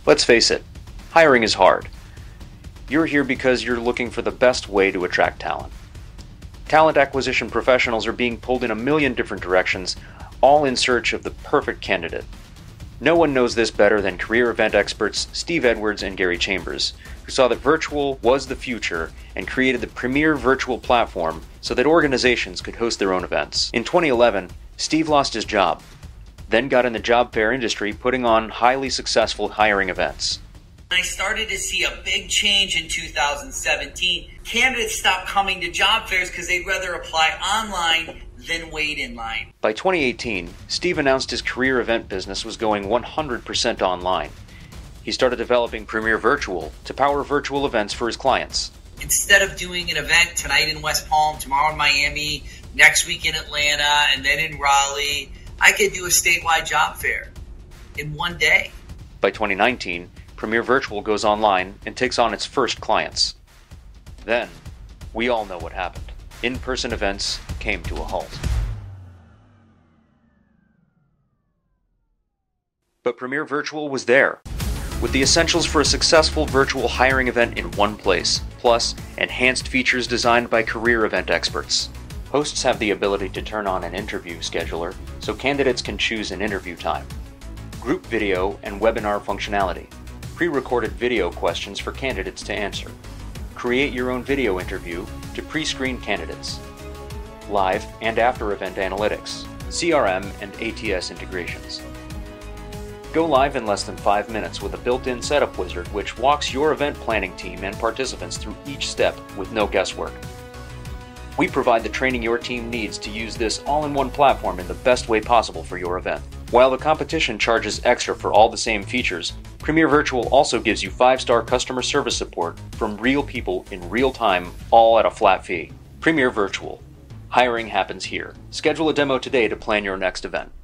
Let's face it, hiring is hard. You're here because you're looking for the best way to attract talent. Talent acquisition professionals are being pulled in a million different directions, all in search of the perfect candidate. No one knows this better than career event experts Steve Edwards and Gary Chambers, who saw that virtual was the future and created the premier virtual platform so that organizations could host their own events. In 2011, Steve lost his job, then got in the job fair industry putting on highly successful hiring events. I started to see a big change in 2017. Candidates stopped coming to job fairs because they'd rather apply online than wait in line. By 2018, Steve announced his career event business was going 100% online. He started developing Premier Virtual to power virtual events for his clients. Instead of doing an event tonight in West Palm, tomorrow in Miami, next week in Atlanta, and then in Raleigh, I could do a statewide job fair in one day. By 2019, Premier Virtual goes online and takes on its first clients. Then, we all know what happened. In-person events came to a halt. But Premier Virtual was there, with the essentials for a successful virtual hiring event in one place, plus enhanced features designed by career event experts. Hosts have the ability to turn on an interview scheduler so candidates can choose an interview time, group video and webinar functionality, pre-recorded video questions for candidates to answer, create your own video interview to pre-screen candidates, live and after-event analytics, CRM and ATS integrations. Go live in less than 5 minutes with a built-in setup wizard which walks your event planning team and participants through each step with no guesswork. We provide the training your team needs to use this all-in-one platform in the best way possible for your event. While the competition charges extra for all the same features, Premier Virtual also gives you 5-star customer service support from real people in real time, all at a flat fee. Premier Virtual. Hiring happens here. Schedule a demo today to plan your next event.